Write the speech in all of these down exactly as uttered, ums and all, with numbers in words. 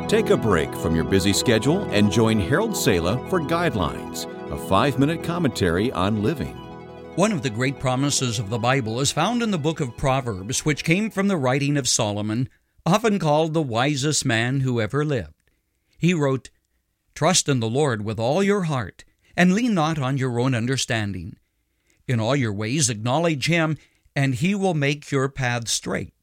Take a break from your busy schedule and join Harold Sala for Guidelines, a five-minute commentary on living. One of the great promises of the Bible is found in the book of Proverbs, which came from the writing of Solomon, often called the wisest man who ever lived. He wrote, "Trust in the Lord with all your heart, and lean not on your own understanding. In all your ways acknowledge Him, and He will make your paths straight."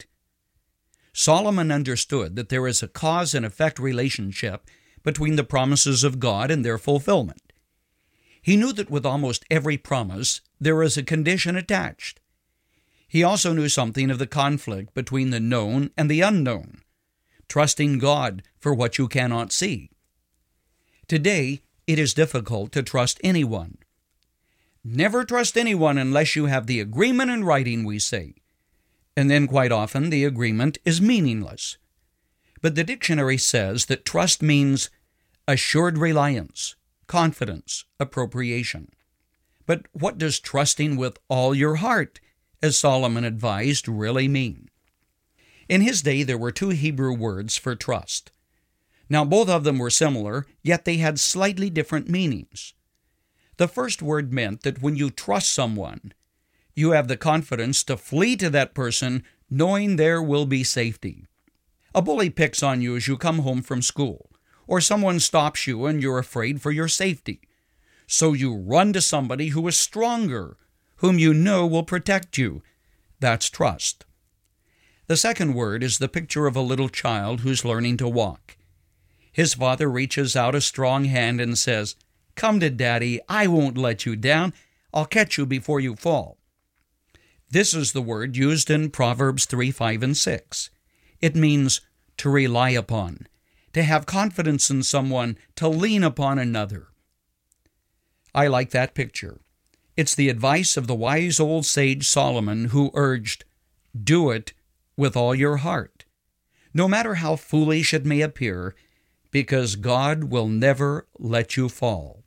Solomon understood that there is a cause and effect relationship between the promises of God and their fulfillment. He knew that with almost every promise, there is a condition attached. He also knew something of the conflict between the known and the unknown, trusting God for what you cannot see. Today, it is difficult to trust anyone. Never trust anyone unless you have the agreement in writing, we say. And then quite often the agreement is meaningless. But the dictionary says that trust means assured reliance, confidence, appropriation. But what does trusting with all your heart, as Solomon advised, really mean? In his day there were two Hebrew words for trust. Now both of them were similar, yet they had slightly different meanings. The first word meant that when you trust someone, you have the confidence to flee to that person knowing there will be safety. A bully picks on you as you come home from school, or someone stops you and you're afraid for your safety. So you run to somebody who is stronger, whom you know will protect you. That's trust. The second word is the picture of a little child who's learning to walk. His father reaches out a strong hand and says, "Come to Daddy, I won't let you down. I'll catch you before you fall." This is the word used in Proverbs three, five, and six. It means to rely upon, to have confidence in someone, to lean upon another. I like that picture. It's the advice of the wise old sage Solomon, who urged, "Do it with all your heart, no matter how foolish it may appear, because God will never let you fall."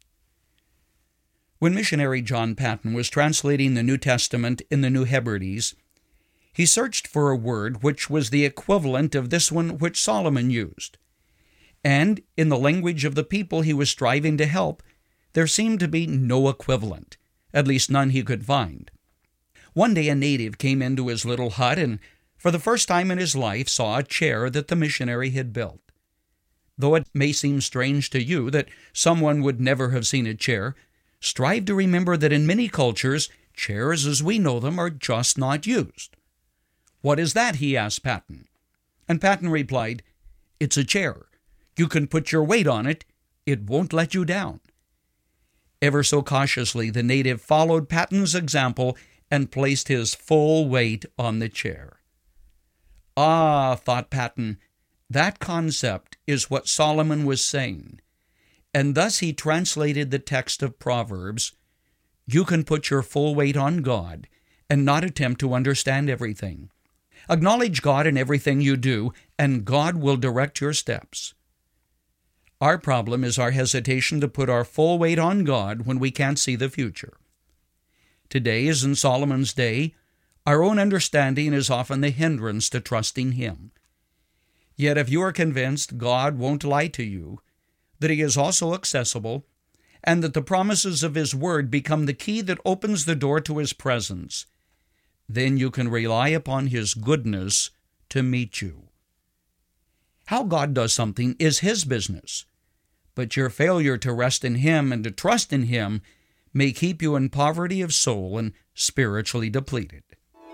When missionary John Paton was translating the New Testament in the New Hebrides, he searched for a word which was the equivalent of this one which Solomon used. And in the language of the people he was striving to help, there seemed to be no equivalent, at least none he could find. One day a native came into his little hut and, for the first time in his life, saw a chair that the missionary had built. Though it may seem strange to you that someone would never have seen a chair, strive to remember that in many cultures, chairs as we know them are just not used. "What is that?" he asked Paton. And Paton replied, "It's a chair. You can put your weight on it. It won't let you down." Ever so cautiously, the native followed Paton's example and placed his full weight on the chair. Ah, thought Paton, that concept is what Solomon was saying. And thus he translated the text of Proverbs, "You can put your full weight on God and not attempt to understand everything. Acknowledge God in everything you do, and God will direct your steps." Our problem is our hesitation to put our full weight on God when we can't see the future. Today, as in Solomon's day, our own understanding is often the hindrance to trusting Him. Yet if you are convinced God won't lie to you, that He is also accessible, and that the promises of His Word become the key that opens the door to His presence, then you can rely upon His goodness to meet you. How God does something is His business, but your failure to rest in Him and to trust in Him may keep you in poverty of soul and spiritually depleted.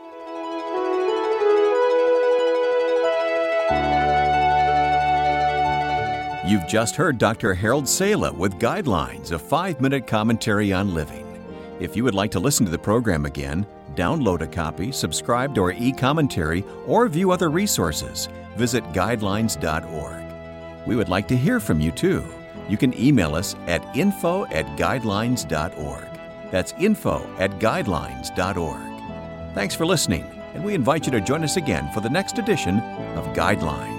You've just heard Doctor Harold Sala with Guidelines, a five-minute commentary on living. If you would like to listen to the program again, download a copy, subscribe to our e-commentary, or view other resources, visit guidelines dot org. We would like to hear from you, too. You can email us at info at guidelines dot org. That's info at guidelines dot org. Thanks for listening, and we invite you to join us again for the next edition of Guidelines.